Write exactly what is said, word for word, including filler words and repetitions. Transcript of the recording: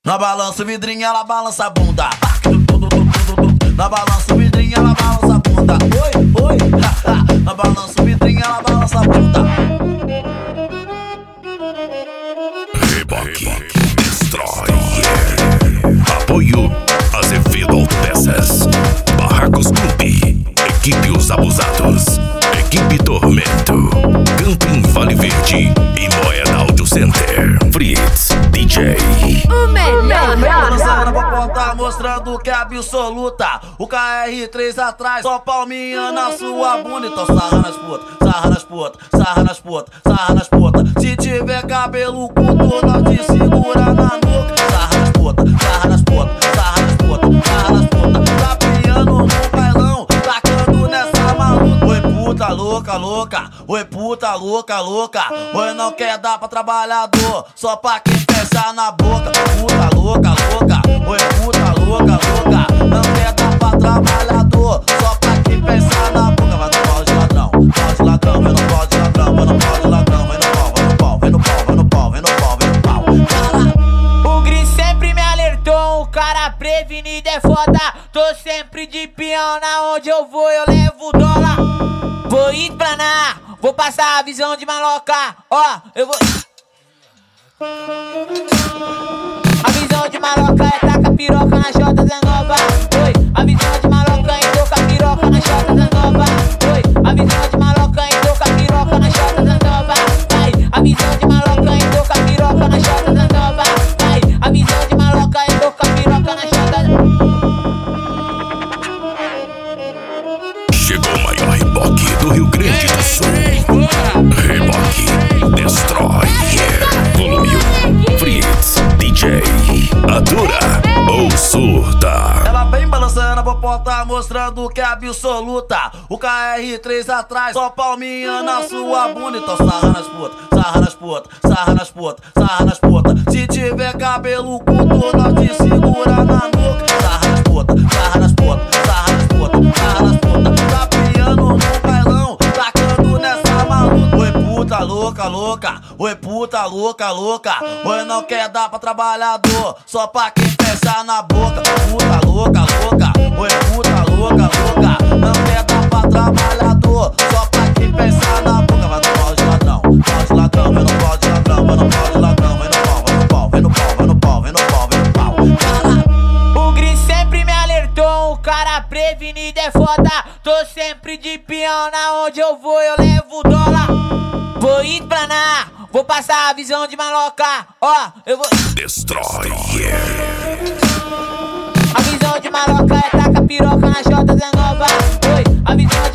Na balança o vidrinho, ela balança a bunda. Na balança o vidrinho, ela balança a bunda. Oi, oi, haha. Na balança o vidrinho, ela balança a bunda. Reboque Destroyer. Apoio Azevedo Autopeças. Barracos Clube. Equipe Os Abusados. Equipe Tormento. Camping Vale Verde e Moeda Audio Center. Fritz D J. O melhor, Balançando pra porta, mostrando que é absoluta. O K R três atrás, só palminha na sua bunda. Então sarra nas putas, sarra nas putas, sarra nas putas, sarra nas putas. Se tiver cabelo curto, nós te segura na nuca. Sarra nas putas, sarra nas putas, sarra nas putas, sarra nas putas. Tá piano no bailão, tacando nessa maluca. Oi puta louca, louca, oi puta louca, louca. Oi não quer dar pra trabalhador, só pra quem fecha na boca. Puta louca, louca, oi puta louca, louca. Não quer dar pra trabalhador, só pra quem fecha na boca. Vai no pau de ladrão, pau de ladrão, vai no pau de ladrão, vai no pau de ladrão, vai no pau, vai no pau, vai no pau, vai no pau, vai no pau, vai no pau. O Gris sempre me alertou, o cara prevenido é foda. Tô sempre de peão, na onde eu vou eu levo dólar. Vou explanar, vou passar a visão de maloca. Ó, eu vou... A visão de maloca é taca piroca na J dezenove. Oi, a visão de maloca é toca piroca na J dezenove. Oi, a visão de maloca é toca piroca na J dezenove. Vai, a visão de maloca é toca piroca na J dezenove. Vai, a visão de maloca é toca piroca na J dezenove. Chegou o maior reboque do Rio Grande do Sul. Reboque Destroyer. Volume um. Fritz D J. Atura ou surta. Ela vem balançando a popota, mostrando que é absoluta. O K R três atrás, só palminha na sua bunda. Então sarra nas putas, sarra nas putas, sarra nas putas, sarra nas putas. Se tiver cabelo curto, nós te segura na nuca. Sarra nas putas, sarra nas putas, sarra nas putas, sarra nas putas. Tá piano no bailão, tacando nessa maluca. Oi puta louca, louca, oi puta louca, louca. Oi não quer dar pra trabalhador, só pra quem fecha na boca. Puta louca, louca, oi puta louca, louca. Não quer dar pra trabalhador, só pra quem fecha na boca. Vai no pau de ladrão, pau de ladrão, vai no pau de ladrão, vai no pau de ladrão, vai no pau, vai no pau, vai no pau, vai no pau, vai no pau, vai no pau. O Gris sempre me alertou, o cara prevenido é foda. Tô sempre de peão, na onde eu vou eu levo dólar. Vou explanar, vou passar a visão de maloca. Ó, eu vou... Destroyer. A visão de maloca é taca piroca na J dezenove. Oi, a visão de